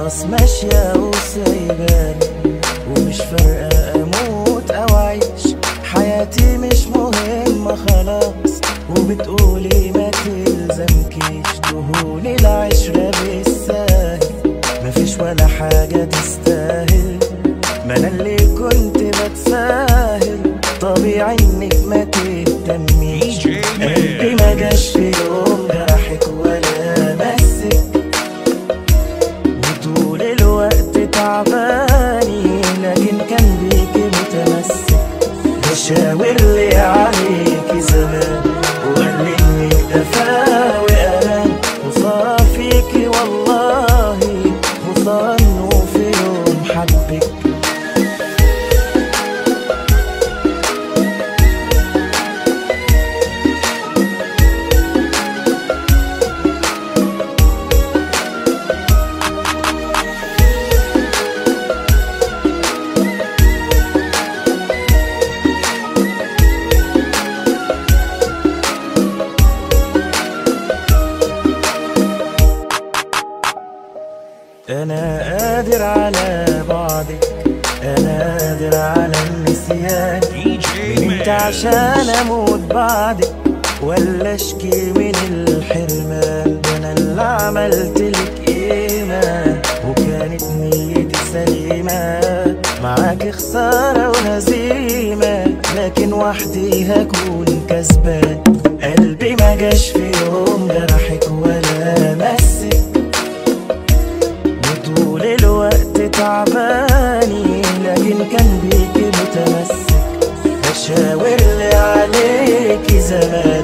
خلاص ماشية وسايباني، ومش فارقة اموت او اعيش، حياتي مش مهمة خلاص، وبتقولي ما تلزمكيش، دهون العشرة بالساهل، مفيش ولا حاجة تستاهل، ما انا اللي كنت بتساهل، طبيعي انك ما تهتميش، قلبي ما جاش في يوم جرحك ولا مسك، وطول الوقت تعباني، لكن كان بيكي متمسك، بشاور لي عليكي زمان، وقال لي انك دفا وامان، وصار فيكي والله خسران انه في يوم حبك. أنا قادر على بعدك، أنا قادر على النسيان، مين انت عشان أموت بعدك، ولا أشكي من الحرمان، أنا اللي عملتلك قيمة، وكانت نيتي سليمة، معاك خسارة وهزيمة، لكن وحدي هكون كسبان، قلبي ما جاش في يوم جرحك ولا مسك، طول الوقت تعباني، لكن كان بيكي متمسك، بشاور لي عليكي زمان،